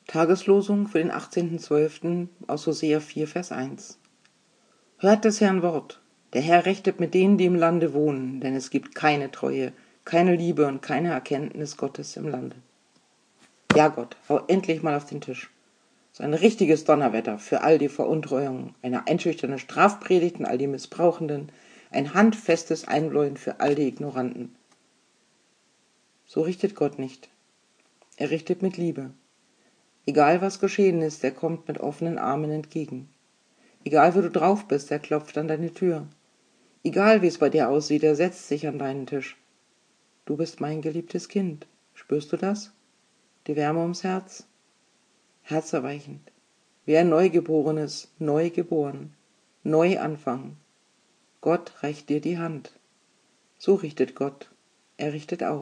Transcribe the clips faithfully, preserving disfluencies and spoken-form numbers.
Tageslosung für den achtzehnten zwölften aus Hosea vier, Vers eins. Hört des Herrn Wort. Der Herr rechtet mit denen, die im Lande wohnen, denn es gibt keine Treue, keine Liebe und keine Erkenntnis Gottes im Lande. Ja, Gott, hau endlich mal auf den Tisch. So ein richtiges Donnerwetter für all die Veruntreuungen, eine einschüchternde Strafpredigt an all die Missbrauchenden, ein handfestes Einbläuen für all die Ignoranten. So richtet Gott nicht. Er richtet mit Liebe. Egal was geschehen ist, er kommt mit offenen Armen entgegen. Egal wo du drauf bist, er klopft an deine Tür. Egal wie es bei dir aussieht, er setzt sich an deinen Tisch. Du bist mein geliebtes Kind. Spürst du das? Die Wärme ums Herz? Herzerweichend. Wie ein Neugeborenes, neu geboren. Neu anfangen. Gott reicht dir die Hand. So richtet Gott. Er richtet auf.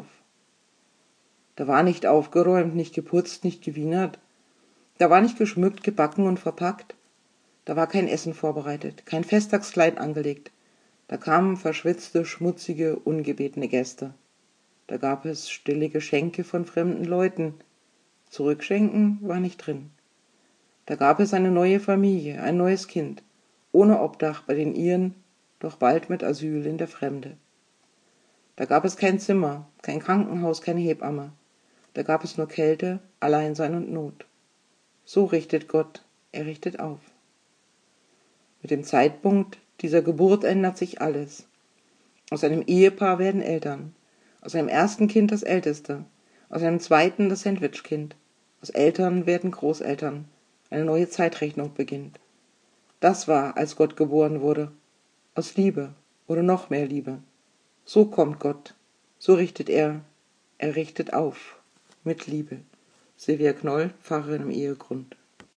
Da war nicht aufgeräumt, nicht geputzt, nicht gewienert. Da war nicht geschmückt, gebacken und verpackt. Da war kein Essen vorbereitet, kein Festtagskleid angelegt. Da kamen verschwitzte, schmutzige, ungebetene Gäste. Da gab es stille Geschenke von fremden Leuten. Zurückschenken war nicht drin. Da gab es eine neue Familie, ein neues Kind, ohne Obdach bei den Iren, doch bald mit Asyl in der Fremde. Da gab es kein Zimmer, kein Krankenhaus, keine Hebamme. Da gab es nur Kälte, Alleinsein und Not. So richtet Gott, er richtet auf. Mit dem Zeitpunkt dieser Geburt ändert sich alles. Aus einem Ehepaar werden Eltern, aus einem ersten Kind das Älteste, aus einem zweiten das Sandwichkind, aus Eltern werden Großeltern, eine neue Zeitrechnung beginnt. Das war, als Gott geboren wurde, aus Liebe oder noch mehr Liebe. So kommt Gott, so richtet er, er richtet auf, mit Liebe. Silvia Knoll, Pfarrerin im Ehegrund.